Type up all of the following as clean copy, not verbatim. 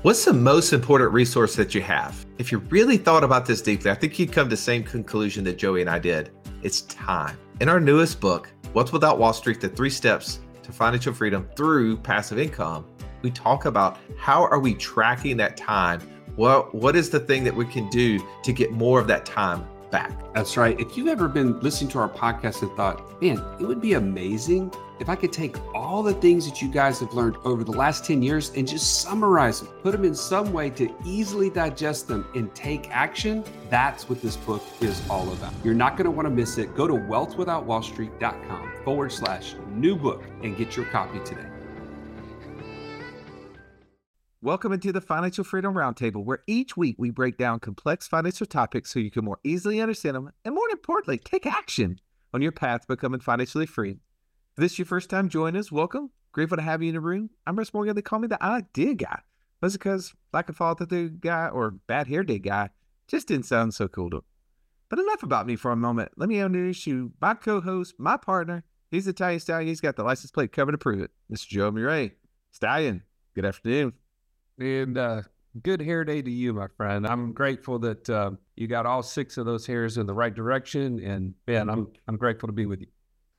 What's the most important resource that you have? If you really thought about this deeply, I think you'd come to the same conclusion that Joey and I did. It's time. In our newest book, Wealth Without Wall Street, The 3 Steps to Financial Freedom Through Passive Income, we talk about how are we tracking that time? What is the thing that we can do to get more of that time back? That's right. If you've ever been listening to our podcast and thought, man, it would be amazing if I could take all the things that you guys have learned over the last 10 years and just summarize them, put them in some way to easily digest them and take action, that's what this book is all about. You're not going to want to miss it. Go to wealthwithoutwallstreet.com/new book and get your copy today. Welcome into the Financial Freedom Roundtable, where each week we break down complex financial topics so you can more easily understand them and, more importantly, take action on your path to becoming financially free. If this is your first time joining us, welcome. Grateful to have you in the room. I'm Russ Morgan. They call me the idea guy. Was it because like a fall-through guy or bad hair day guy just didn't sound so cool to him. But enough about me for a moment. Let me introduce you, my co-host, my partner. He's the Italian Stallion. He's got the license plate covered to prove it. Mr. Joe Murray. Stallion, good afternoon. And good hair day to you, my friend. I'm grateful that you got all 6 of those hairs in the right direction. And man, I'm grateful to be with you.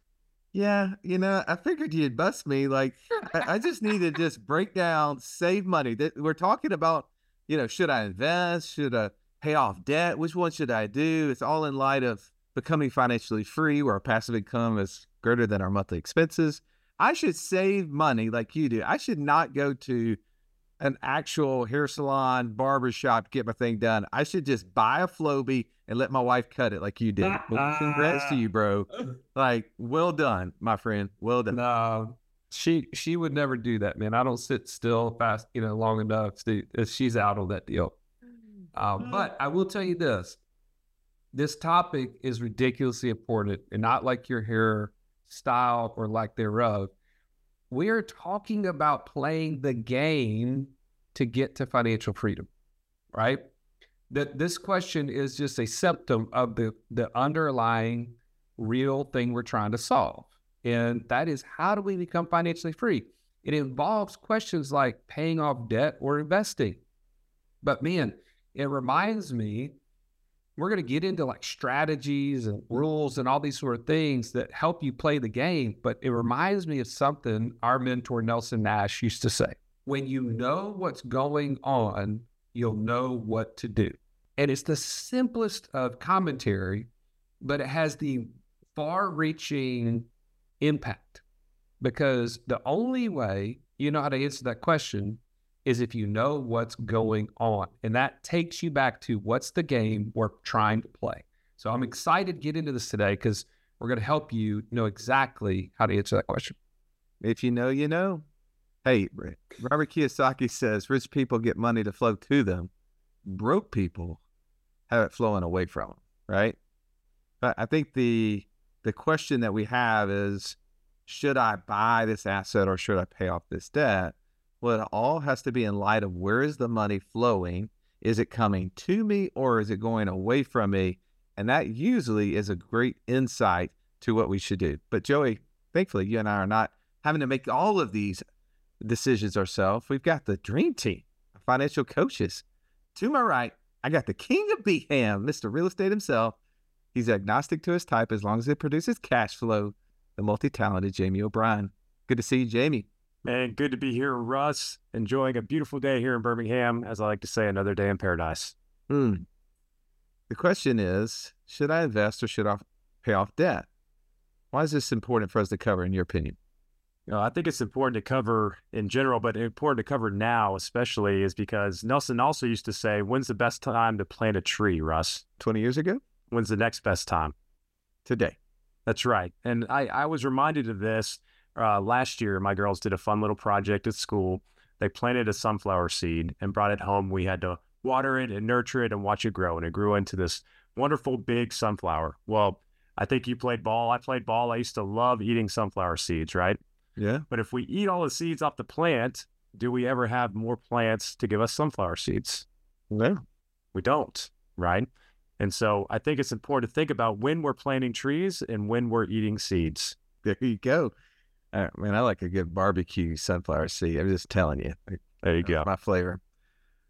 Yeah, I figured you'd bust me. Like, I just need to just break down, save money. We're talking about, should I invest? Should I pay off debt? Which one should I do? It's all in light of becoming financially free, where our passive income is greater than our monthly expenses. I should save money like you do. I should not go to an actual hair salon, barber shop to get my thing done. I should just buy a Flowbee and let my wife cut it like you did. Well, congrats to you, bro. Like, well done, my friend. Well done. No, she would never do that, man. I don't sit still fast, long enough. She's out on that deal. But I will tell you this topic is ridiculously important, and not like your hair style or lack thereof. We're talking about playing the game to get to financial freedom, right? That this question is just a symptom of the underlying real thing we're trying to solve. And that is, how do we become financially free? It involves questions like paying off debt or investing. But man, it reminds me, we're going to get into like strategies and rules and all these sort of things that help you play the game. But it reminds me of something our mentor Nelson Nash used to say: when you know what's going on, you'll know what to do. And it's the simplest of commentary, but it has the far-reaching impact, because the only way you know how to answer that question is if you know what's going on. And that takes you back to, what's the game we're trying to play? So I'm excited to get into this today, because we're going to help you know exactly how to answer that question. If you know, you know. Hey, Robert Kiyosaki says rich people get money to flow to them. Broke people have it flowing away from them, right? But I think the question that we have is, should I buy this asset or should I pay off this debt? Well, it all has to be in light of, where is the money flowing? Is it coming to me or is it going away from me? And that usually is a great insight to what we should do. But Joey, thankfully, you and I are not having to make all of these decisions ourselves. We've got the dream team of financial coaches. To my right, I got the king of Beeham, Mr. Real Estate himself. He's agnostic to his type as long as it produces cash flow. The multi-talented Jamie O'Brien. Good to see you, Jamie. And good to be here, Russ. Enjoying a beautiful day here in Birmingham. As I like to say, another day in paradise. The question is, should I invest or should I pay off debt? Why is this important for us to cover, in your opinion? I think it's important to cover in general, but important to cover now especially, is because Nelson also used to say, when's the best time to plant a tree, Russ? 20 years ago? When's the next best time? Today. That's right. And I was reminded of this last year. My girls did a fun little project at school. They planted a sunflower seed and brought it home. We had to water it and nurture it and watch it grow. And it grew into this wonderful big sunflower. Well, I think you played ball. I played ball. I used to love eating sunflower seeds, right? Yeah. But if we eat all the seeds off the plant, do we ever have more plants to give us sunflower seeds? No. We don't, right? And so I think it's important to think about when we're planting trees and when we're eating seeds. There you go. Man, I like a good barbecue sunflower seed. I'm just telling you. There you go. My flavor.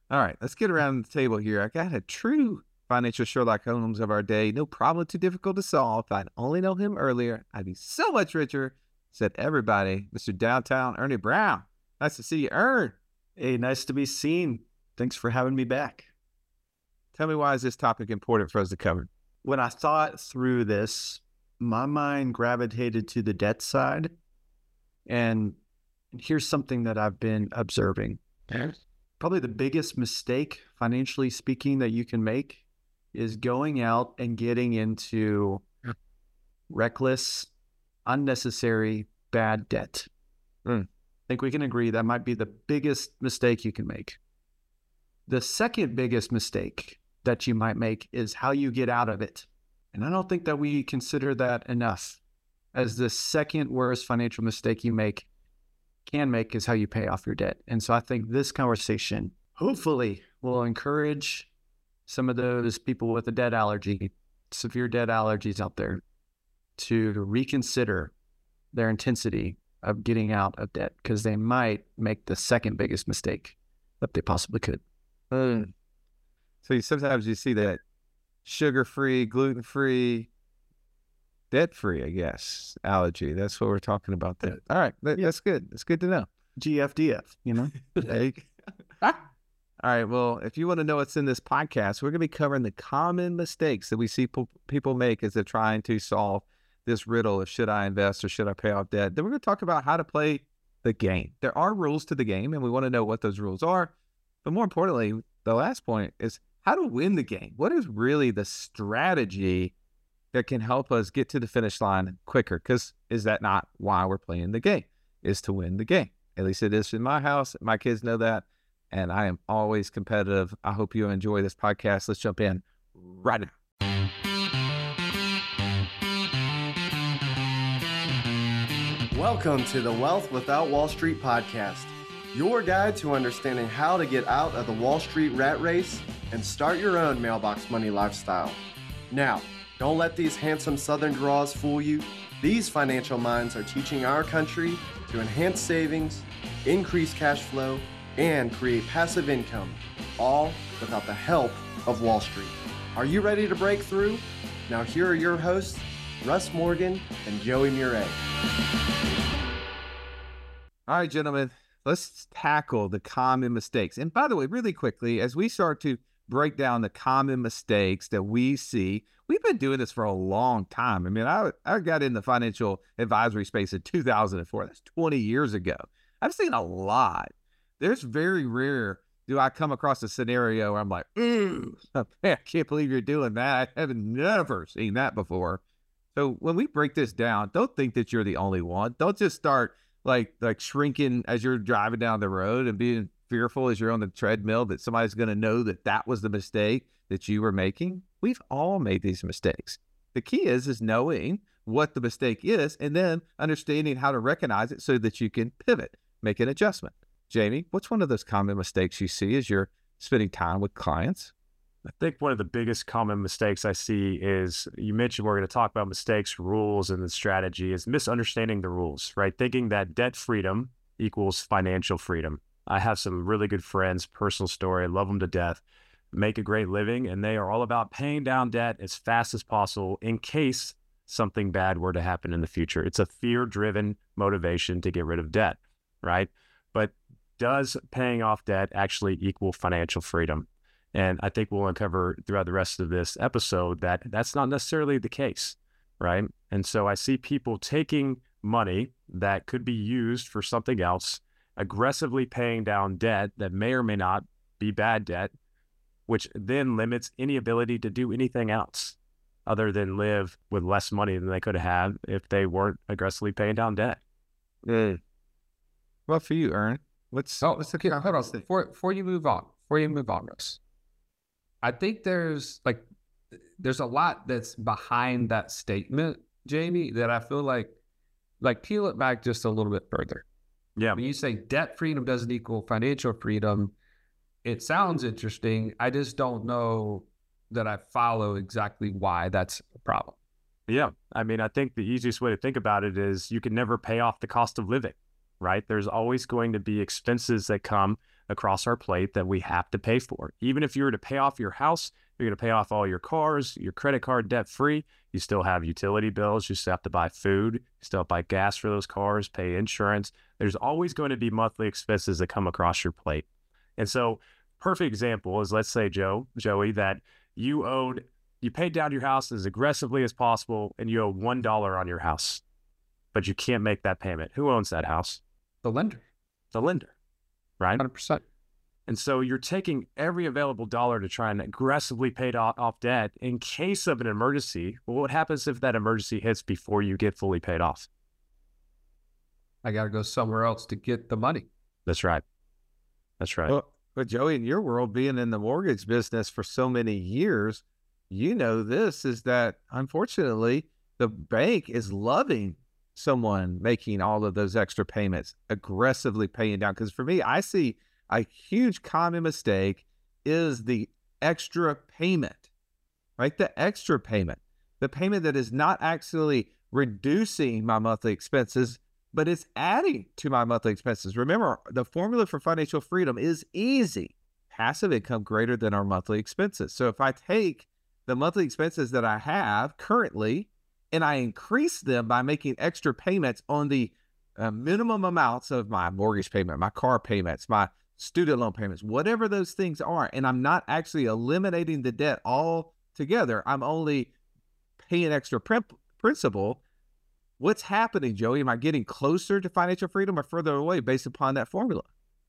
All right, let's get around the table here. I got a true financial Sherlock Holmes of our day. No problem too difficult to solve. If I'd only known him earlier, I'd be so much richer, said everybody. Mr. Downtown Ernie Brown. Nice to see you, Ern. Hey, nice to be seen. Thanks for having me back. Tell me, why is this topic important for us to cover? When I thought through this, my mind gravitated to the debt side. And here's something that I've been observing. Probably the biggest mistake, financially speaking, that you can make is going out and getting into reckless, unnecessary, bad debt. I think we can agree that might be the biggest mistake you can make. The second biggest mistake that you might make is how you get out of it. And I don't think that we consider that enough. As the second worst financial mistake you can make is how you pay off your debt. And so I think this conversation hopefully will encourage some of those people with a debt allergy, severe debt allergies out there, to reconsider their intensity of getting out of debt, because they might make the second biggest mistake that they possibly could. So sometimes you see that sugar-free, gluten-free, debt-free, I guess, allergy. That's what we're talking about there. All right, that's good. That's good to know. GFDF, All right, well, if you want to know what's in this podcast, we're going to be covering the common mistakes that we see people make as they're trying to solve this riddle of should I invest or should I pay off debt. Then we're going to talk about how to play the game. There are rules to the game, and we want to know what those rules are. But more importantly, the last point is how to win the game. What is really the strategy that can help us get to the finish line quicker? Because is that not why we're playing the game? Is to win the game. At least it is in my house. My kids know that. And I am always competitive. I hope you enjoy this podcast. Let's jump in right now. Welcome to the Wealth Without Wall Street podcast, your guide to understanding how to get out of the Wall Street rat race and start your own mailbox money lifestyle. Now, don't let these handsome Southern draws fool you. These financial minds are teaching our country to enhance savings, increase cash flow, and create passive income, all without the help of Wall Street. Are you ready to break through? Now here are your hosts, Russ Morgan and Joey Murray. All right, gentlemen, let's tackle the common mistakes. And by the way, really quickly, as we start to break down the common mistakes that we see, we've been doing this for a long time. I mean, I got in the financial advisory space in 2004. That's 20 years ago. I've seen a lot. There's very rare do I come across a scenario where I'm like, I can't believe you're doing that. I have never seen that before. So when we break this down, don't think that you're the only one. Don't just start like shrinking as you're driving down the road and being fearful as you're on the treadmill that somebody's going to know that that was the mistake that you were making. We've all made these mistakes. The key is knowing what the mistake is and then understanding how to recognize it so that you can pivot, make an adjustment. Jamie, what's one of those common mistakes you see as you're spending time with clients? I think one of the biggest common mistakes I see is, you mentioned we're going to talk about mistakes, rules, and the strategy, is misunderstanding the rules, right? Thinking that debt freedom equals financial freedom. I have some really good friends, personal story, I love them to death, make a great living, and they are all about paying down debt as fast as possible in case something bad were to happen in the future. It's a fear-driven motivation to get rid of debt, right? But does paying off debt actually equal financial freedom? And I think we'll uncover throughout the rest of this episode that that's not necessarily the case, right? And so I see people taking money that could be used for something else, aggressively paying down debt that may or may not be bad debt, which then limits any ability to do anything else other than live with less money than they could have if they weren't aggressively paying down debt. Well, for you, Ern, what's hold on. Before you move on, Russ, I think there's a lot that's behind that statement, Jamie, that I feel like peel it back just a little bit further. Yeah. When you say debt freedom doesn't equal financial freedom, it sounds interesting. I just don't know that I follow exactly why that's a problem. Yeah. I mean, I think the easiest way to think about it is you can never pay off the cost of living, right? There's always going to be expenses that come across our plate that we have to pay for. Even if you were to pay off your house, you're going to pay off all your cars, your credit card debt free. You still have utility bills. You still have to buy food. You still have to buy gas for those cars, pay insurance. There's always going to be monthly expenses that come across your plate. And so perfect example is, let's say, Joey, that you paid down your house as aggressively as possible and you owe $1 on your house, but you can't make that payment. Who owns that house? The lender. The lender, right? 100%. And so you're taking every available dollar to try and aggressively pay off debt in case of an emergency. Well, what happens if that emergency hits before you get fully paid off? I got to go somewhere else to get the money. That's right. That's right. Well, but Joey, in your world, being in the mortgage business for so many years, you know this is that, unfortunately, the bank is loving someone making all of those extra payments, aggressively paying down. Because for me, I see a huge common mistake is the extra payment, right? The extra payment, the payment that is not actually reducing my monthly expenses, but it's adding to my monthly expenses. Remember, the formula for financial freedom is easy. Passive income greater than our monthly expenses. So if I take the monthly expenses that I have currently and I increase them by making extra payments on the minimum amounts of my mortgage payment, my car payments, my student loan payments, whatever those things are, and I'm not actually eliminating the debt altogether, I'm only paying extra principal. What's happening, Joey? Am I getting closer to financial freedom or further away based upon that formula?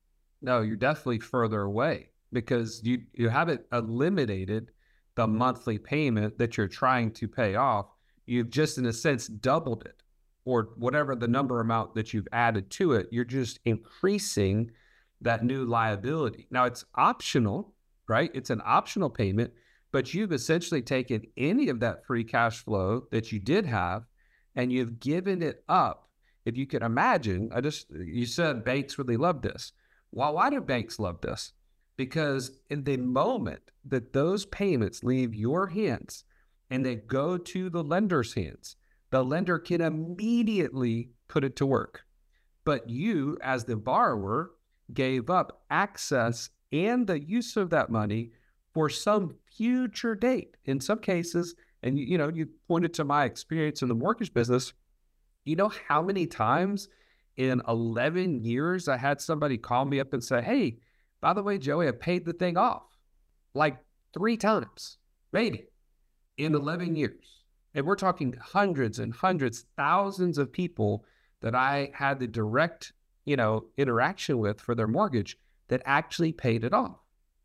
No, you're definitely further away because you haven't eliminated the monthly payment that you're trying to pay off. You've just, in a sense, doubled it, or whatever the number amount that you've added to it. You're just increasing that new liability. Now, it's optional, right? It's an optional payment, but you've essentially taken any of that free cash flow that you did have and you've given it up. If you could imagine, you said banks really love this. Well, why do banks love this? Because in the moment that those payments leave your hands and they go to the lender's hands, the lender can immediately put it to work. But you, as the borrower, gave up access and the use of that money for some future date. In some cases, and you pointed to my experience in the mortgage business, you know how many times in 11 years I had somebody call me up and say, hey, by the way, Joey, I paid the thing off like 3 times, maybe in 11 years. And we're talking hundreds and hundreds, thousands of people that I had the direct interaction with for their mortgage that actually paid it off.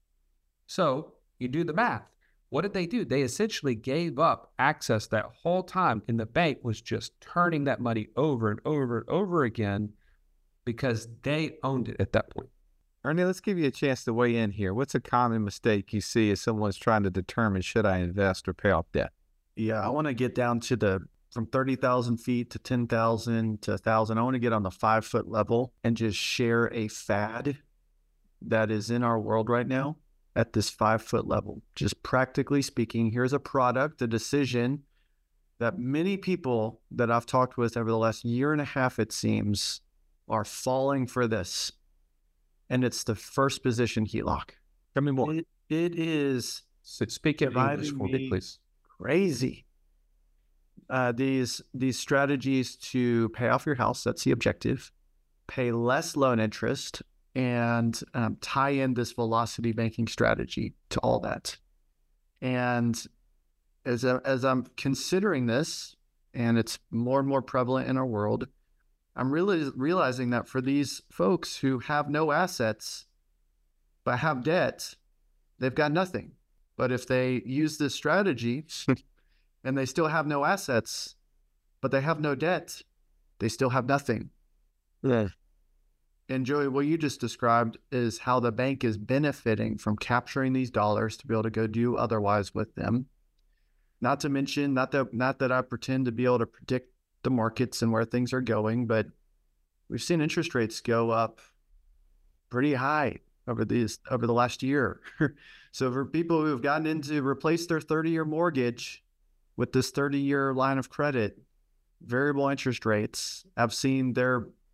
So you do the math. What did they do? They essentially gave up access that whole time, and the bank was just turning that money over and over and over again because they owned it at that point. Ernie, let's give you a chance to weigh in here. What's a common mistake you see as someone's trying to determine, should I invest or pay off debt? Yeah, I want to get down to from 30,000 feet to 10,000 to 1,000. I want to get on the 5-foot level and just share a fad that is in our world right now at this 5-foot level. Just practically speaking, here's a product, a decision that many people that I've talked with over the last year and a half, it seems, are falling for this. And it's the first position HELOC. Tell me more. It is So speak in English for me, please. crazy. These strategies to pay off your house, that's the objective, pay less loan interest, and tie in this velocity banking strategy to all that. And as I'm considering this, and it's more and more prevalent in our world, I'm really realizing that for these folks who have no assets but have debt, they've got nothing. But if they use this strategy and they still have no assets, but they have no debt, they still have nothing. Yeah. And Joey, what you just described is how the bank is benefiting from capturing these dollars to be able to go do otherwise with them. Not to mention, not that I pretend to be able to predict the markets and where things are going, but we've seen interest rates go up pretty high over the last year. So for people who have gotten into replace their 30-year mortgage with this 30-year line of credit, variable interest rates, I've seen their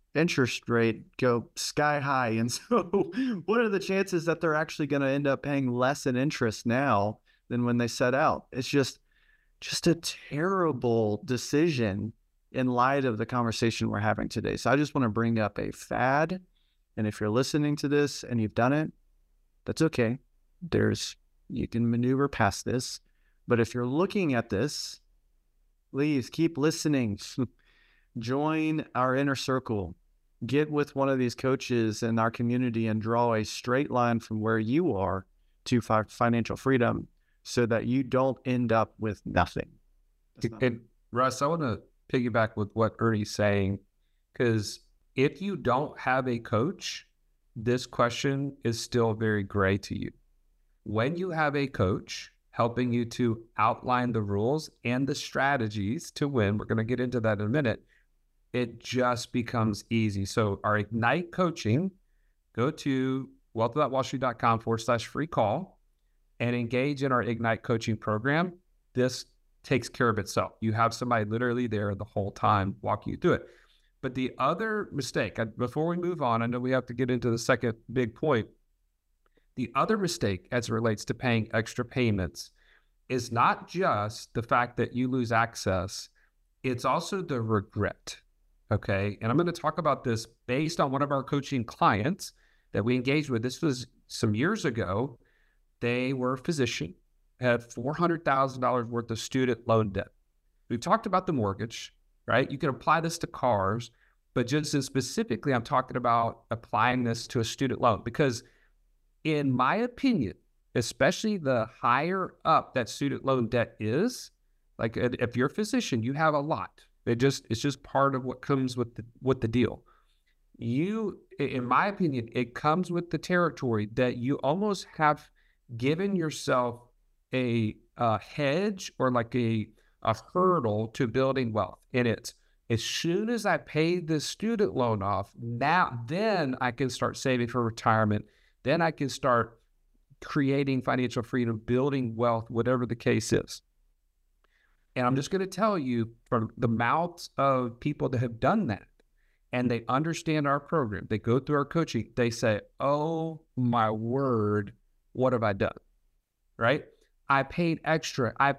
interest rate go sky high. And so what are the chances that they're actually going to end up paying less in interest now than when they set out? It's just a terrible decision in light of the conversation we're having today. So I just want to bring up a fad. And if you're listening to this and you've done it, that's okay. You can maneuver past this. But if you're looking at this, please keep listening. Join our inner circle. Get with one of these coaches in our community and draw a straight line from where you are to financial freedom so that you don't end up with nothing. And Russ, I want to piggyback with what Ernie's saying, because if you don't have a coach, this question is still very gray to you. When you have a coach helping you to outline the rules and the strategies to win, we're going to get into that in a minute, it just becomes easy. So our Ignite coaching, go to wealthwithoutwallstreet.com/free call and engage in our Ignite coaching program. This takes care of itself. You have somebody literally there the whole time walking you through it. But the other mistake, before we move on, I know we have to get into the second big point. The other mistake as it relates to paying extra payments is not just the fact that you lose access, it's also the regret. Okay. And I'm going to talk about this based on one of our coaching clients that we engaged with. This was some years ago. They were a physician, had $400,000 worth of student loan debt. We've talked about the mortgage, right? You can apply this to cars, but just as specifically, I'm talking about applying this to a student loan because in my opinion, especially the higher up that student loan debt is, like if you're a physician, you have a lot. It's just part of what comes with the deal. In my opinion, it comes with the territory that you almost have given yourself a hedge or like a hurdle to building wealth. And it's as soon as I pay this student loan off, then I can start saving for retirement. Then I can start creating financial freedom, building wealth, whatever the case is. And I'm just going to tell you from the mouths of people that have done that and they understand our program, they go through our coaching, they say, oh my word, what have I done? Right? I paid extra for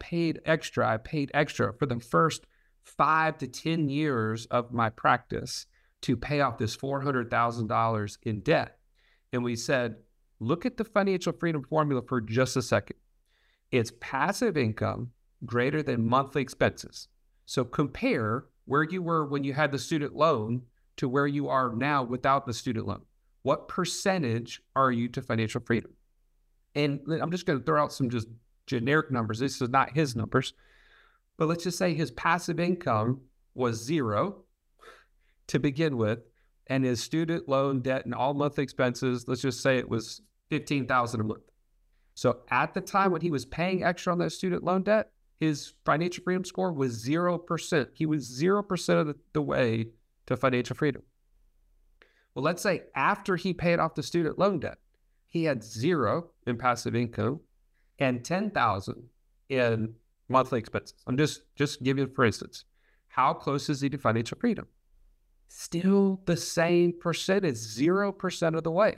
the first 5 to 10 years of my practice to pay off this $400,000 in debt. And we said, look at the financial freedom formula for just a second. It's passive income greater than monthly expenses. So compare where you were when you had the student loan to where you are now without the student loan. What percentage are you to financial freedom? And I'm just going to throw out some just generic numbers. This is not his numbers, but let's just say his passive income was 0 to begin with, and his student loan debt and all monthly expenses, let's just say it was $15,000 a month. So at the time when he was paying extra on that student loan debt, his financial freedom score was 0%. He was 0% of the way to financial freedom. Well, let's say after he paid off the student loan debt, he had 0 in passive income and $10,000 in monthly expenses. I'm just giving you, for instance, how close is he to financial freedom? Still the same percentage, 0% of the way.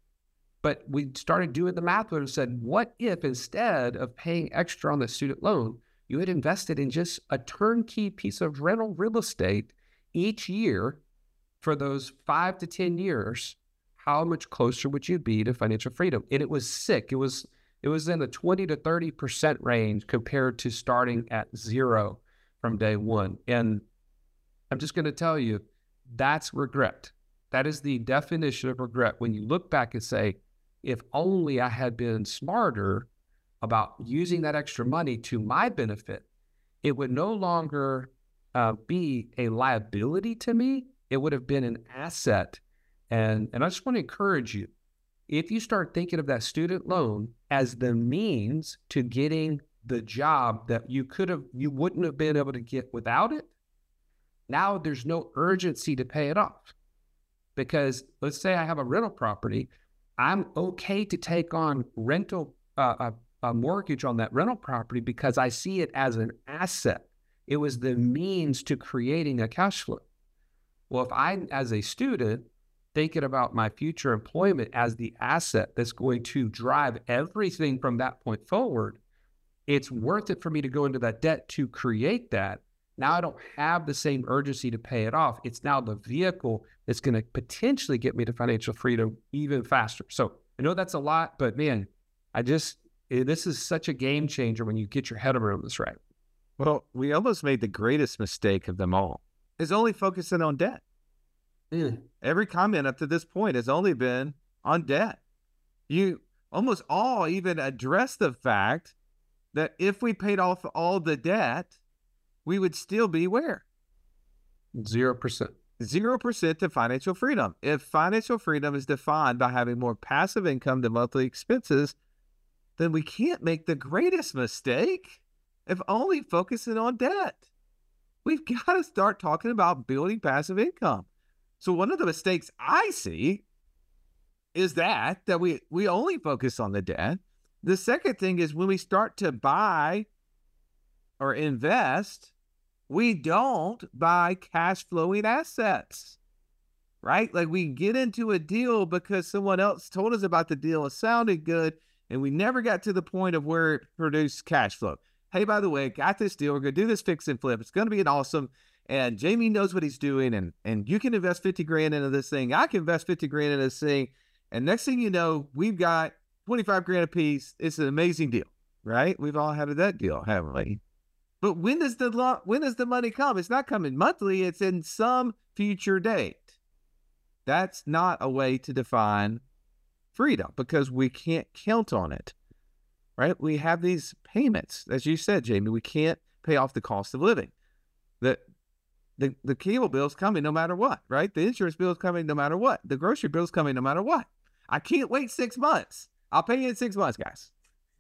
But we started doing the math and said, what if instead of paying extra on the student loan, you had invested in just a turnkey piece of rental real estate each year for those 5 to 10 years? How much closer would you be to financial freedom? And it was sick. It was in the 20 to 30% range compared to starting at 0 from day one. And I'm just going to tell you, that's regret. That is the definition of regret. When you look back and say, if only I had been smarter about using that extra money to my benefit, it would no longer be a liability to me. It would have been an asset. And I just want to encourage you, if you start thinking of that student loan as the means to getting the job that you wouldn't have been able to get without it, now there's no urgency to pay it off. Because let's say I have a rental property, I'm okay to take on a mortgage on that rental property because I see it as an asset. It was the means to creating a cash flow. Well, if I, as a student, thinking about my future employment as the asset that's going to drive everything from that point forward, it's worth it for me to go into that debt to create that. Now I don't have the same urgency to pay it off. It's now the vehicle that's going to potentially get me to financial freedom even faster. So I know that's a lot, but man, this is such a game changer when you get your head around this right. Well, we almost made the greatest mistake of them all, is only focusing on debt. Every comment up to this point has only been on debt. You almost all even address the fact that if we paid off all the debt, we would still be where? 0%. 0% to financial freedom. If financial freedom is defined by having more passive income than monthly expenses, then we can't make the greatest mistake of only focusing on debt. We've got to start talking about building passive income. So one of the mistakes I see is that we only focus on the debt. The second thing is when we start to buy or invest, we don't buy cash flowing assets, right? Like we get into a deal because someone else told us about the deal. It sounded good. And we never got to the point of where it produced cash flow. Hey, by the way, got this deal. We're going to do this fix and flip. It's going to be an awesome. And Jamie knows what he's doing. And you can invest 50 grand into this thing. I can invest 50 grand into this thing. And next thing you know, we've got 25 grand a piece. It's an amazing deal, right? We've all had that deal, haven't we? But when does the money come? It's not coming monthly. It's in some future date. That's not a way to define freedom because we can't count on it, right? We have these payments, as you said, Jamie. We can't pay off the cost of living. The cable bill's coming no matter what, right? The insurance bill's coming no matter what. The grocery bill's coming no matter what. I can't wait 6 months. I'll pay you in 6 months, guys.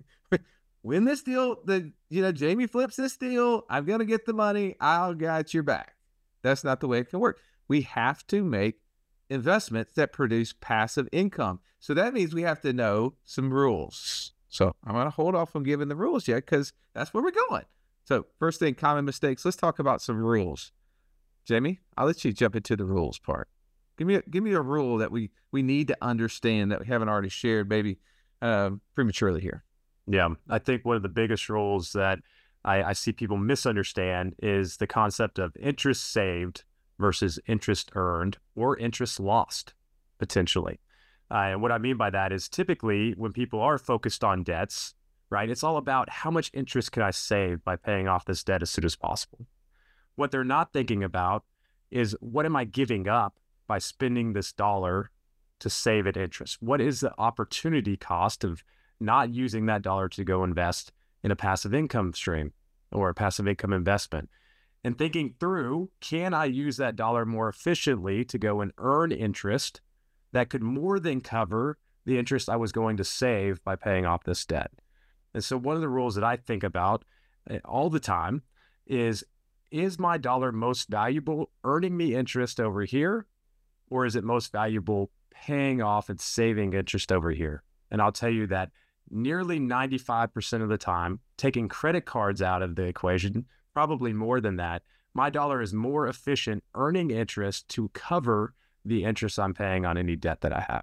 When this deal, Jamie flips this deal, I'm going to get the money. I'll got your back. That's not the way it can work. We have to make investments that produce passive income. So that means we have to know some rules. So I'm going to hold off on giving the rules yet because that's where we're going. So first thing, common mistakes. Let's talk about some rules. Jamie, I'll let you jump into the rules part. Give me a rule that we need to understand that we haven't already shared maybe prematurely here. Yeah, I think one of the biggest rules that I see people misunderstand is the concept of interest saved versus interest earned or interest lost, potentially. And what I mean by that is typically when people are focused on debts, right, it's all about how much interest can I save by paying off this debt as soon as possible. What they're not thinking about is what am I giving up by spending this dollar to save it interest? What is the opportunity cost of not using that dollar to go invest in a passive income stream or a passive income investment? And thinking through, can I use that dollar more efficiently to go and earn interest that could more than cover the interest I was going to save by paying off this debt? And so one of the rules that I think about all the time is my dollar most valuable earning me interest over here, or is it most valuable paying off and saving interest over here? And I'll tell you that nearly 95% of the time, taking credit cards out of the equation, probably more than that, my dollar is more efficient earning interest to cover the interest I'm paying on any debt that I have.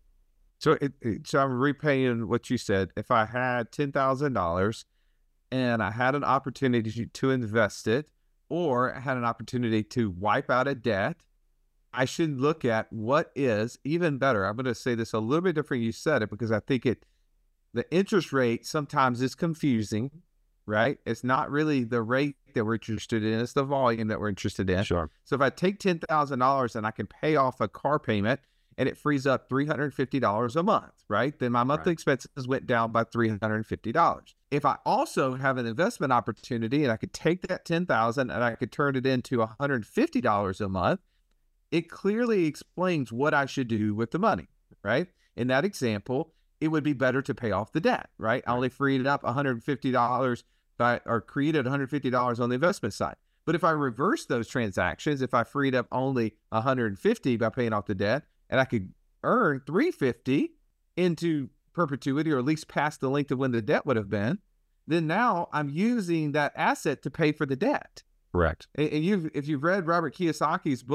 So I'm repaying what you said. If I had $10,000 and I had an opportunity to invest it, or I had an opportunity to wipe out a debt, I should look at what is even better. I'm going to say this a little bit different. You said it because I think the interest rate sometimes is confusing, right? It's not really the rate that we're interested in. It's the volume that we're interested in. Sure. So if I take $10,000 and I can pay off a car payment and it frees up $350 a month, right? Then my monthly expenses went down by $350. If I also have an investment opportunity and I could take that $10,000 and I could turn it into $150 a month, it clearly explains what I should do with the money, right? In that example, it would be better to pay off the debt, right? I only freed up $150 or created $150 on the investment side. But if I reverse those transactions, if I freed up only $150 by paying off the debt, and I could earn $350 into perpetuity, or at least past the length of when the debt would have been, then now I'm using that asset to pay for the debt. Correct. And if you've read Robert Kiyosaki's book,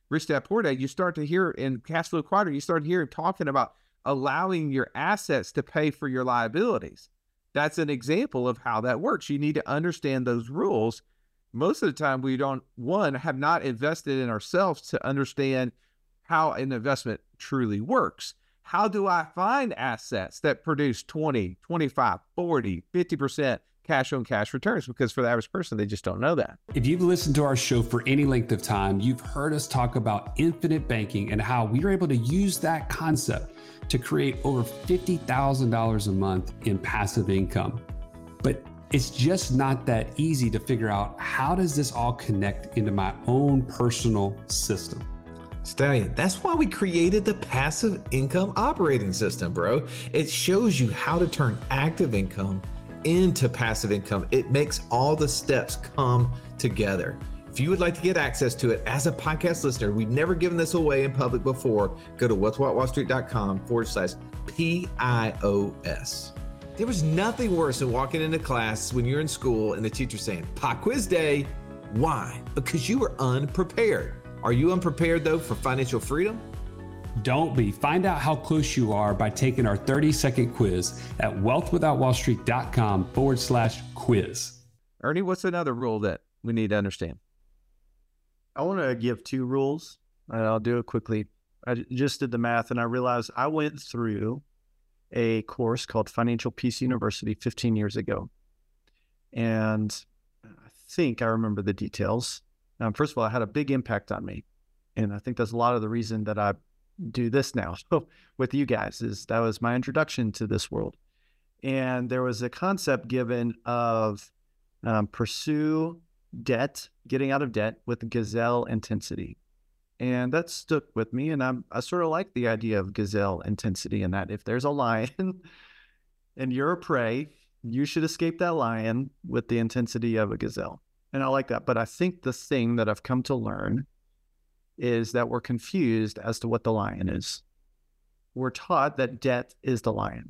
Rich Dad Poor Dad, you start to hear in Cash Flow Quadrant, you start hearing talking about allowing your assets to pay for your liabilities. That's an example of how that works. You need to understand those rules. Most of the time, we don't, one, have not invested in ourselves to understand how an investment truly works. How do I find assets that produce 20, 25, 40, 50% cash on cash returns? Because for the average person, they just don't know that. If you've listened to our show for any length of time, you've heard us talk about infinite banking and how we are able to use that concept to create over $50,000 a month in passive income. But it's just not that easy to figure out, how does this all connect into my own personal system? Stallion, that's why we created the Passive Income Operating System, bro. It shows you how to turn active income into passive income. It makes all the steps come together. If you would like to get access to it as a podcast listener, we've never given this away in public before, go to wealthwithoutwallstreet.com/PIOS. There was nothing worse than walking into class when you're in school and the teacher saying, pop quiz day. Why? Because you were unprepared. Are you unprepared though for financial freedom? Don't be. Find out how close you are by taking our 30-second quiz at wealthwithoutwallstreet.com/quiz. Ernie, what's another rule that we need to understand? I want to give 2 rules, and I'll do it quickly. I just did the math, and I realized I went through a course called Financial Peace University 15 years ago. And I think I remember the details. First of all, it had a big impact on me. And I think that's a lot of the reason that I do this now with you guys, is that was my introduction to this world. And there was a concept given of pursue debt, getting out of debt with gazelle intensity. And that stuck with me. And I sort of like the idea of gazelle intensity, in that if there's a lion and you're a prey, you should escape that lion with the intensity of a gazelle. And I like that. But I think the thing that I've come to learn is that we're confused as to what the lion is. We're taught that debt is the lion.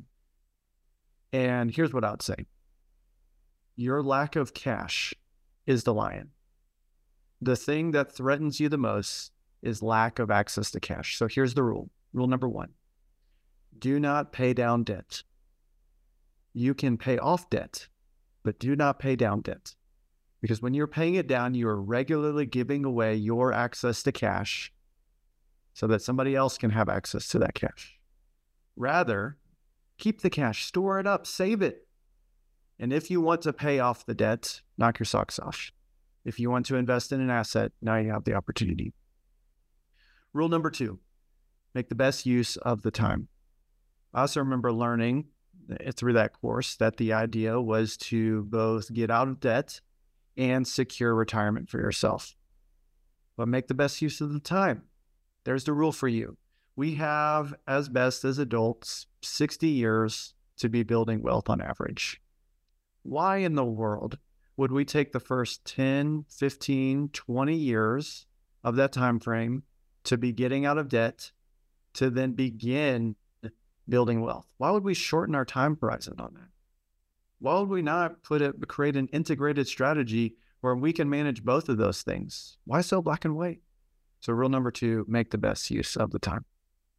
And here's what I would say. Your lack of cash is the lion. The thing that threatens you the most is lack of access to cash. So here's the rule. Rule number 1, do not pay down debt. You can pay off debt, but do not pay down debt. Because when you're paying it down, you are regularly giving away your access to cash so that somebody else can have access to that cash. Rather, keep the cash, store it up, save it. And if you want to pay off the debt, knock your socks off. If you want to invest in an asset, now you have the opportunity. Rule number 2, make the best use of the time. I also remember learning through that course that the idea was to both get out of debt and secure retirement for yourself. But make the best use of the time. There's the rule for you. We have, as best as adults, 60 years to be building wealth on average. Why in the world would we take the first 10, 15, 20 years of that time frame to be getting out of debt to then begin building wealth? Why would we shorten our time horizon on that? Why would we not create an integrated strategy where we can manage both of those things? Why so black and white? So rule number 2, make the best use of the time.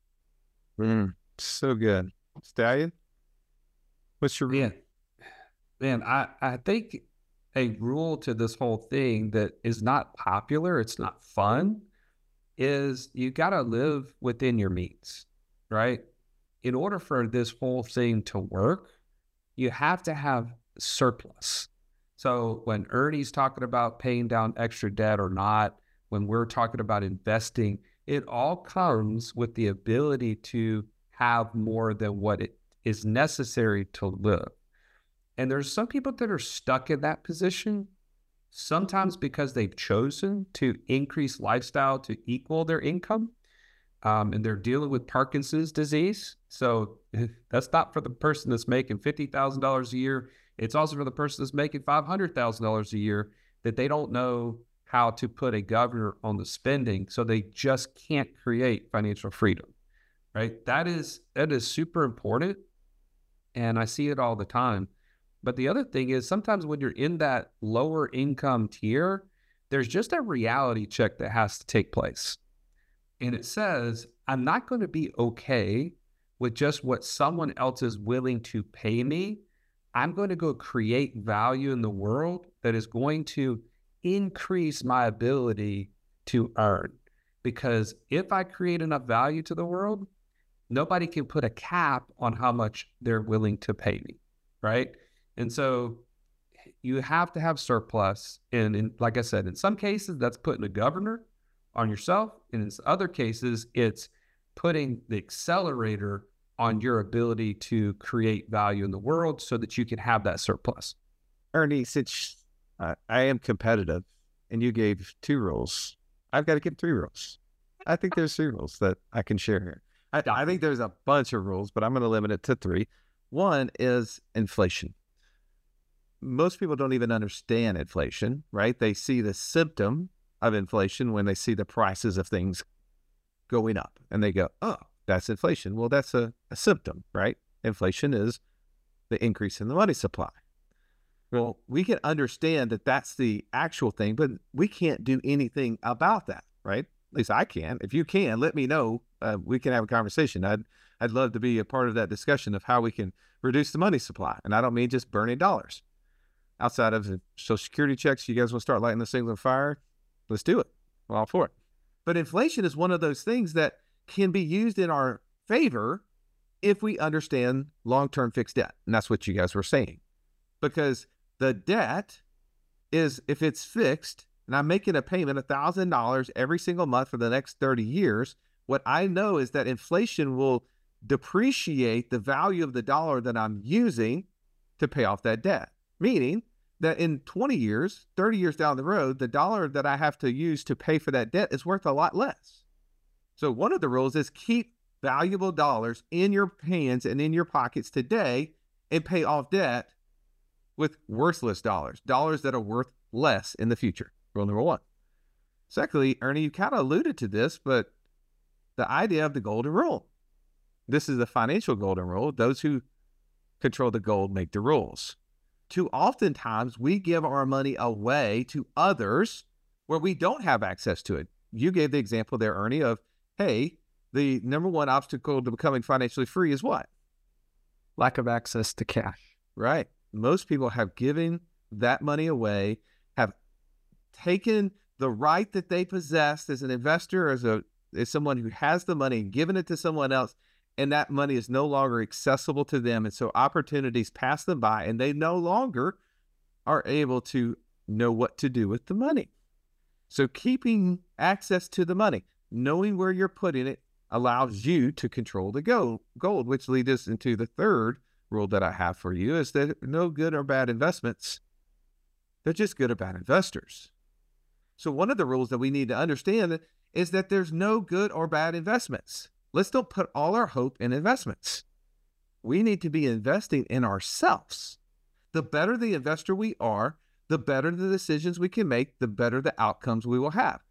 So good. Stallion, what's your rule? Man, I think a rule to this whole thing that is not popular, it's not fun, is you got to live within your means, right? In order for this whole thing to work, you have to have surplus. So when Ernie's talking about paying down extra debt or not, when we're talking about investing, it all comes with the ability to have more than what it is necessary to live. And there's some people that are stuck in that position, sometimes because they've chosen to increase lifestyle to equal their income. And they're dealing with Parkinson's disease. So that's not for the person that's making $50,000 a year. It's also for the person that's making $500,000 a year, that they don't know how to put a governor on the spending. So they just can't create financial freedom, right? That is super important. And I see it all the time. But the other thing is, sometimes when you're in that lower income tier, there's just a reality check that has to take place. And it says, I'm not going to be okay with just what someone else is willing to pay me. I'm going to go create value in the world that is going to increase my ability to earn. Because if I create enough value to the world, nobody can put a cap on how much they're willing to pay me, right? And so you have to have surplus. And like I said, in some cases, that's putting a governor on yourself. And in other cases, it's putting the accelerator on your ability to create value in the world so that you can have that surplus. Ernie, since I am competitive and you gave 2 rules, I've got to give 3 rules. I think there's 3 rules that I can share here. I think there's a bunch of rules, but I'm going to limit it to 3. One is inflation. Most people don't even understand inflation, right? They see the symptom of inflation when they see the prices of things going up and they go, oh, that's inflation. Well, that's a symptom, right? Inflation is the increase in the money supply. Well, we can understand that that's the actual thing, but we can't do anything about that, right? At least I can. If you can, let me know. We can have a conversation. I'd love to be a part of that discussion of how we can reduce the money supply. And I don't mean just burning dollars. Outside of the Social Security checks, you guys want to start lighting this thing on fire? Let's do it. I'm all for it. But inflation is one of those things that can be used in our favor if we understand long-term fixed debt. And that's what you guys were saying. Because the debt is, if it's fixed, and I'm making a payment $1,000 every single month for the next 30 years, what I know is that inflation will depreciate the value of the dollar that I'm using to pay off that debt. Meaning that in 20 years, 30 years down the road, the dollar that I have to use to pay for that debt is worth a lot less. So one of the rules is keep valuable dollars in your hands and in your pockets today and pay off debt with worthless dollars that are worth less in the future. Rule number 1. Secondly, Ernie, you kind of alluded to this, but the idea of the golden rule. This is the financial golden rule. Those who control the gold make the rules. Too oftentimes we give our money away to others where we don't have access to it. You gave the example there, Ernie, of, hey, the number 1 obstacle to becoming financially free is what? Lack of access to cash. Right. Most people have given that money away, have taken the right that they possessed as an investor, as someone who has the money, and given it to someone else, and that money is no longer accessible to them. And so opportunities pass them by, and they no longer are able to know what to do with the money. So keeping access to the money, knowing where you're putting it, allows you to control the gold, which leads us into the third rule that I have for you, is that no good or bad investments. They're just good or bad investors. So one of the rules that we need to understand is that there's no good or bad investments. Let's don't put all our hope in investments. We need to be investing in ourselves. The better the investor we are, the better the decisions we can make, the better the outcomes we will have.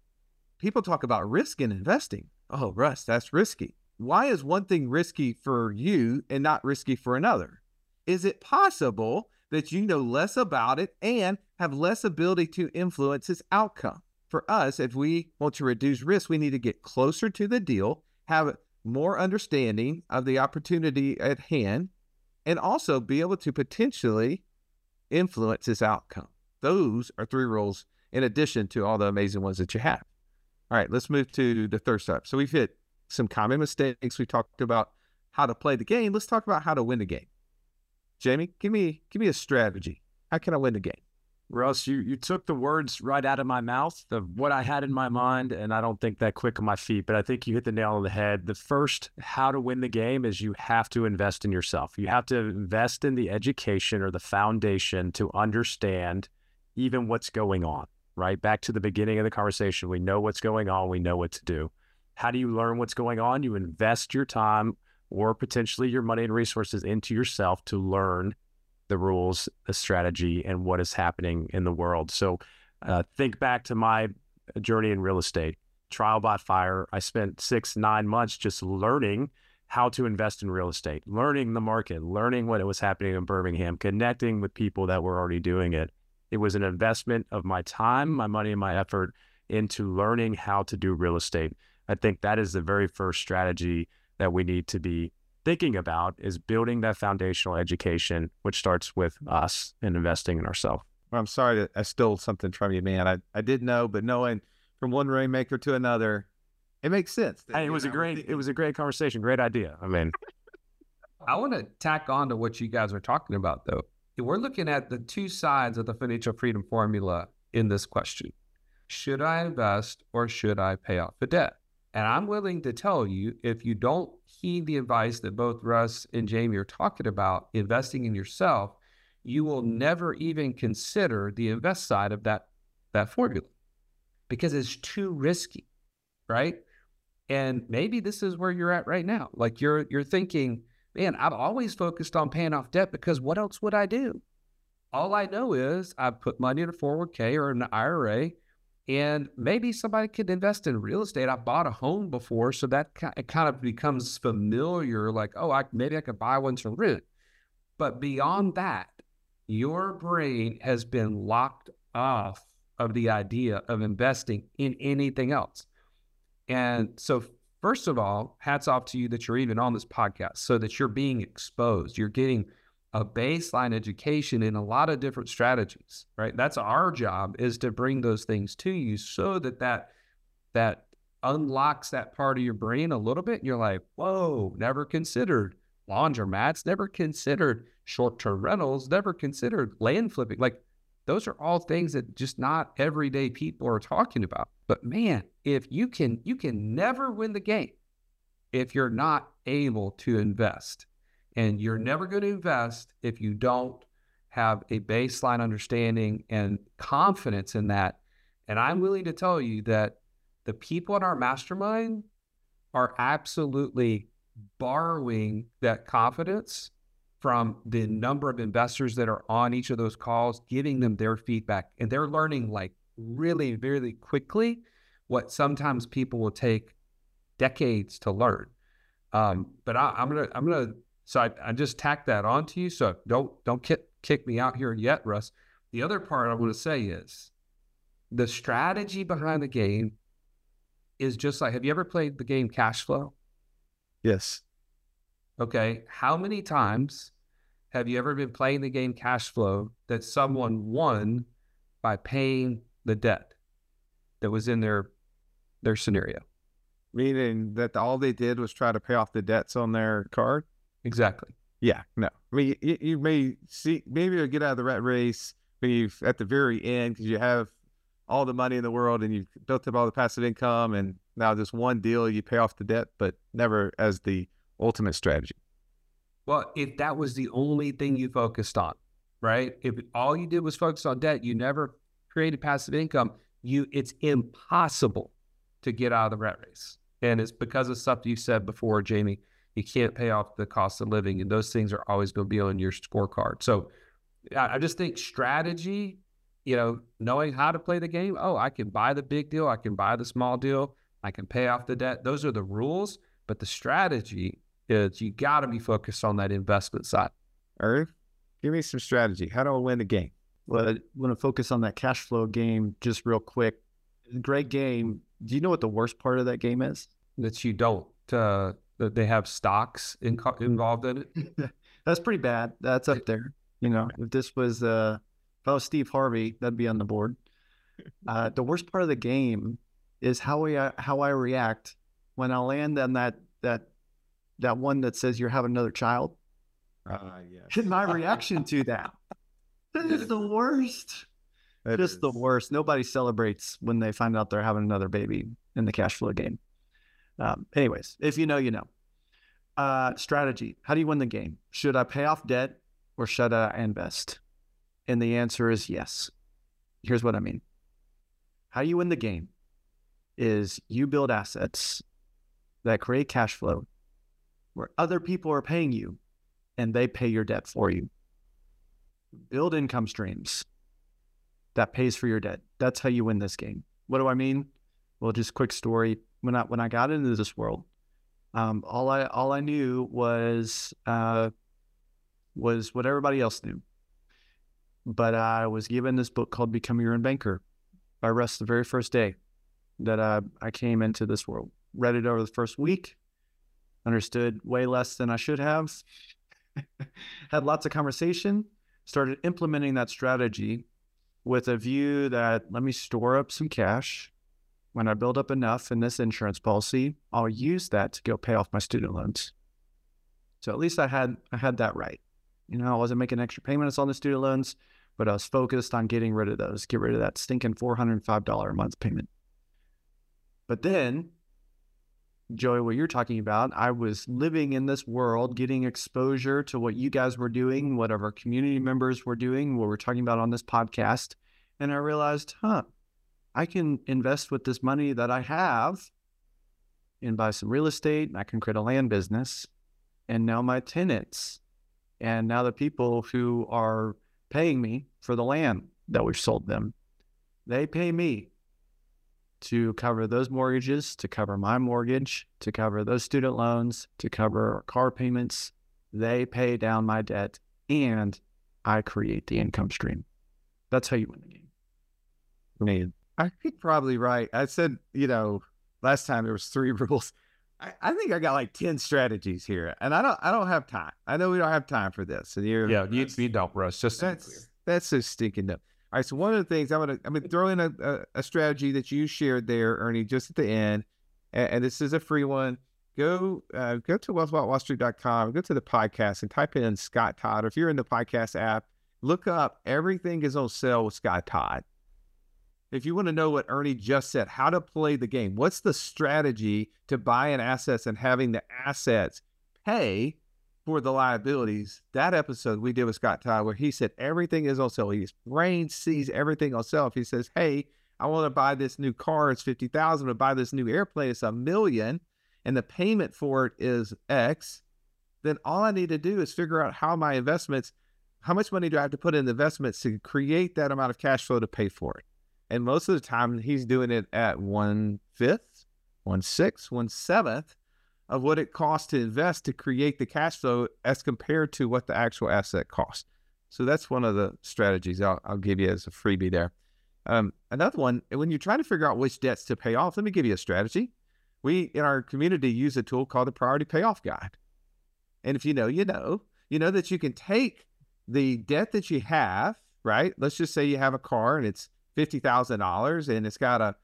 People talk about risk in investing. Oh, Russ, that's risky. Why is one thing risky for you and not risky for another? Is it possible that you know less about it and have less ability to influence its outcome? For us, if we want to reduce risk, we need to get closer to the deal, have more understanding of the opportunity at hand, and also be able to potentially influence its outcome. Those are 3 rules in addition to all the amazing ones that you have. All right, let's move to the third step. So we've hit some common mistakes. We talked about how to play the game. Let's talk about how to win the game. Jamie, give me a strategy. How can I win the game? Russ, you took the words right out of my mouth of what I had in my mind, and I don't think that quick on my feet, but I think you hit the nail on the head. The first how to win the game is you have to invest in yourself. You have to invest in the education or the foundation to understand even what's going on, right? Back to the beginning of the conversation, we know what's going on. We know what to do. How do you learn what's going on? You invest your time or potentially your money and resources into yourself to learn the rules, the strategy, and what is happening in the world. So think back to my journey in real estate. Trial by fire. I spent 6-9 months just learning how to invest in real estate, learning the market, learning what was happening in Birmingham, connecting with people that were already doing it. It was an investment of my time, my money, and my effort into learning how to do real estate. I think that is the very first strategy that we need to be thinking about, is building that foundational education, which starts with us and investing in ourselves. Well, I'm sorry that I stole something from you, man. I did know, but knowing from one rainmaker to another, it makes sense. Hey, it was a great conversation. Great idea. I mean, I want to tack on to what you guys are talking about, though. We're looking at the two sides of the financial freedom formula in this question. Should I invest or should I pay off the debt? And I'm willing to tell you, if you don't heed the advice that both Russ and Jamie are talking about, investing in yourself, you will never even consider the invest side of that formula because it's too risky, right? And maybe this is where you're at right now. Like you're thinking, man, I've always focused on paying off debt because what else would I do? All I know is I put money in a 401k or an IRA, and maybe somebody could invest in real estate. I bought a home before, so that it kind of becomes familiar, like, oh, maybe I could buy one to rent. But beyond that, your brain has been locked off of the idea of investing in anything else. And so first of all, hats off to you that you're even on this podcast, so that you're being exposed. You're getting a baseline education in a lot of different strategies, right? That's our job, is to bring those things to you so that unlocks that part of your brain a little bit. And you're like, whoa, never considered laundromats, never considered short-term rentals, never considered land flipping. Like, those are all things that just not everyday people are talking about. But man, if you can never win the game if you're not able to invest. And you're never going to invest if you don't have a baseline understanding and confidence in that. And I'm willing to tell you that the people in our mastermind are absolutely borrowing that confidence from the number of investors that are on each of those calls, giving them their feedback. And they're learning like really, really quickly what sometimes people will take decades to learn. But I'm gonna. So I just tacked that onto you. So don't kick me out here yet, Russ. The other part I want to say is the strategy behind the game is just like, have you ever played the game Cash Flow? Yes. Okay. How many times have you ever been playing the game Cash Flow that someone won by paying the debt that was in their scenario? Meaning that all they did was try to pay off the debts on their card? Exactly. Yeah, no. I mean, you may see, maybe you'll get out of the rat race when you've at the very end, because you have all the money in the world and you've built up all the passive income, and now this one deal you pay off the debt, but never as the ultimate strategy. Well, if that was the only thing you focused on, right? If all you did was focus on debt, you never created passive income, it's impossible to get out of the rat race. And it's because of stuff you said before, Jamie. You can't pay off the cost of living, and those things are always going to be on your scorecard. So I just think strategy, knowing how to play the game. Oh, I can buy the big deal. I can buy the small deal. I can pay off the debt. Those are the rules. But the strategy is you got to be focused on that investment side. Irv, give me some strategy. How do I win the game? Well, I want to focus on that cash flow game just real quick. Great game. Do you know what the worst part of that game is? That you don't. That they have stocks involved in it. That's pretty bad. That's up there. If this was, if I was Steve Harvey, that'd be on the board. The worst part of the game is how I react when I land on that one that says you're having another child. Yes. And my reaction to that is the worst. Just the worst. Nobody celebrates when they find out they're having another baby in the cash flow game. Anyways, if you know, you know. Strategy. How do you win the game? Should I pay off debt or should I invest? And the answer is yes. Here's what I mean. How you win the game is you build assets that create cash flow where other people are paying you and they pay your debt for you. Build income streams that pays for your debt. That's how you win this game. What do I mean? Well, just quick story. When I got into this world, all I knew was what everybody else knew. But I was given this book called Become Your Own Banker by Russ the very first day that I came into this world. read it over the first week, understood way less than I should have, had lots of conversation, started implementing that strategy with a view that let me store up some cash. When I build up enough in this insurance policy, I'll use that to go pay off my student loans. So at least I had that right. You know, I wasn't making extra payments on the student loans, but I was focused on getting rid of those, get rid of that stinking $405 a month payment. But then, Joey, what you're talking about, I was living in this world, getting exposure to what you guys were doing, what our community members were doing, what we're talking about on this podcast. And I realized, I can invest with this money that I have and buy some real estate, and I can create a land business. And now my tenants, and now the people who are paying me for the land that we've sold them, they pay me to cover those mortgages, to cover my mortgage, to cover those student loans, to cover our car payments. They pay down my debt, and I create the income stream. That's how you win the game. Man, I think probably right. I said, last time there was 3 rules. I think I got like 10 strategies here, and I don't have time. I know we don't have time for this. And you don't, Russ. That's so stinking dumb. All right, so one of the things I'm gonna throw in a strategy that you shared there, Ernie, just at the end, and this is a free one. Go to wealthwithoutwallstreet.com, go to the podcast and type in Scott Todd. Or if you're in the podcast app, look up Everything is on Sale with Scott Todd. If you want to know what Ernie just said, how to play the game, what's the strategy to buying assets and having the assets pay for the liabilities, that episode we did with Scott Todd, where he said everything is on sale. His brain sees everything on sale. If he says, hey, I want to buy this new car, it's $50,000, to buy this new airplane, it's $1 million, and the payment for it is X, then all I need to do is figure out how my investments, how much money do I have to put in investments to create that amount of cash flow to pay for it. And most of the time, he's doing it at 1/5, 1/6, 1/7 of what it costs to invest to create the cash flow as compared to what the actual asset costs. So that's one of the strategies I'll give you as a freebie there. Another one, when you're trying to figure out which debts to pay off, let me give you a strategy. We, in our community, use a tool called the Priority Payoff Guide. And if you know that you can take the debt that you have, right? Let's just say you have a car and it's $50,000 and it's got a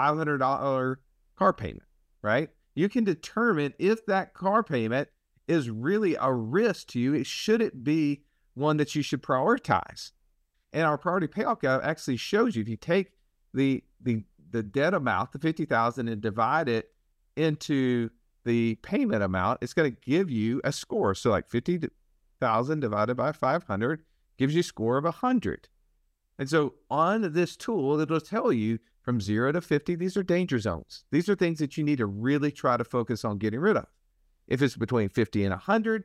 $500 car payment, right? You can determine if that car payment is really a risk to you. Should it be one that you should prioritize? And our Priority Payoff Guide actually shows you, if you take the debt amount, the $50,000, and divide it into the payment amount, it's going to give you a score. So like 50,000 divided by 500 gives you a score of 100. And so on this tool, it'll tell you from 0 to 50, these are danger zones. These are things that you need to really try to focus on getting rid of. If it's between 50 and 100,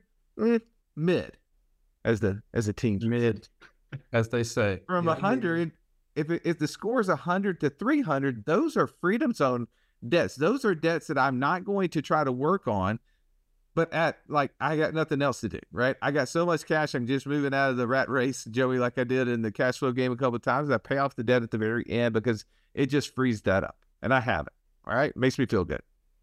mid, as the teams mid, as they say. From 100, if the score is 100 to 300, those are freedom zone debts. Those are debts that I'm not going to try to work on. But I got nothing else to do, right? I got so much cash, I'm just moving out of the rat race, Joey, like I did in the cash flow game a couple of times. I pay off the debt at the very end because it just frees that up. And I have it, all right? It makes me feel good.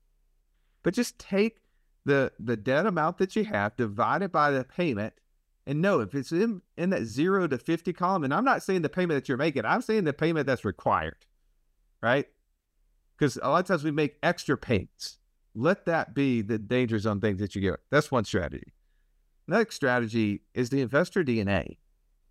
But just take the debt amount that you have, divide it by the payment, and know if it's in that 0 to 50 column, and I'm not saying the payment that you're making, I'm saying the payment that's required, right? Because a lot of times we make extra payments. Let that be the danger zone things that you get. That's one strategy. Next strategy is the investor DNA.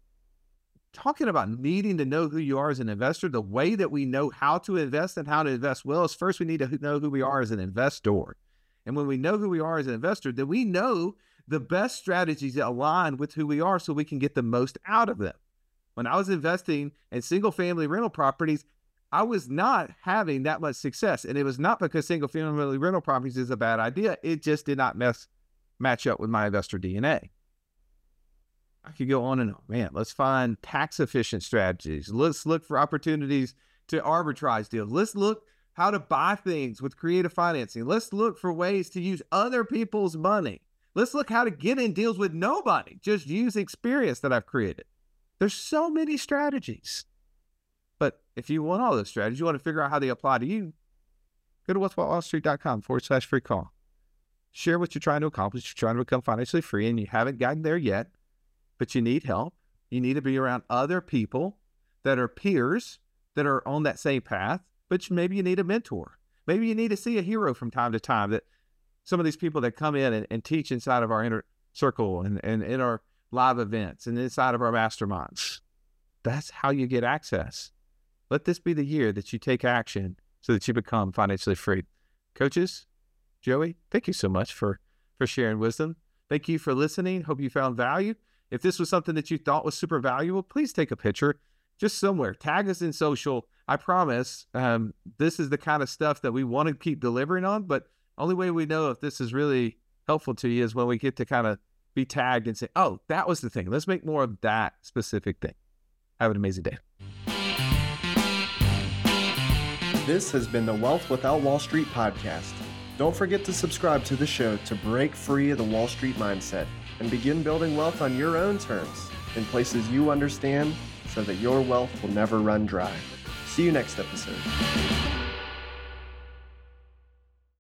Talking about needing to know who you are as an investor, the way that we know how to invest and how to invest well is first we need to know who we are as an investor. And when we know who we are as an investor, then we know the best strategies that align with who we are so we can get the most out of them. When I was investing in single-family rental properties, I was not having that much success. And it was not because single-family rental properties is a bad idea. It just did not match up with my investor DNA. I could go on and on. Man, let's find tax-efficient strategies. Let's look for opportunities to arbitrage deals. Let's look how to buy things with creative financing. Let's look for ways to use other people's money. Let's look how to get in deals with nobody. Just use experience that I've created. There's so many strategies. But if you want all those strategies, you want to figure out how they apply to you, Go to wealthwithoutwallstreet.com/free call. Share what you're trying to accomplish. You're trying to become financially free and you haven't gotten there yet, but you need help. You need to be around other people that are peers that are on that same path, but maybe you need a mentor. Maybe you need to see a hero from time to time. That some of these people that come in and teach inside of our inner circle and in our live events and inside of our masterminds. That's how you get access. Let this be the year that you take action so that you become financially free. Coaches, Joey, thank you so much for sharing wisdom. Thank you for listening. Hope you found value. If this was something that you thought was super valuable, please take a picture just somewhere. Tag us in social. I promise this is the kind of stuff that we want to keep delivering on, but only way we know if this is really helpful to you is when we get to kind of be tagged and say, oh, that was the thing. Let's make more of that specific thing. Have an amazing day. This has been the Wealth Without Wall Street podcast. Don't forget to subscribe to the show to break free of the Wall Street mindset and begin building wealth on your own terms in places you understand so that your wealth will never run dry. See you next episode.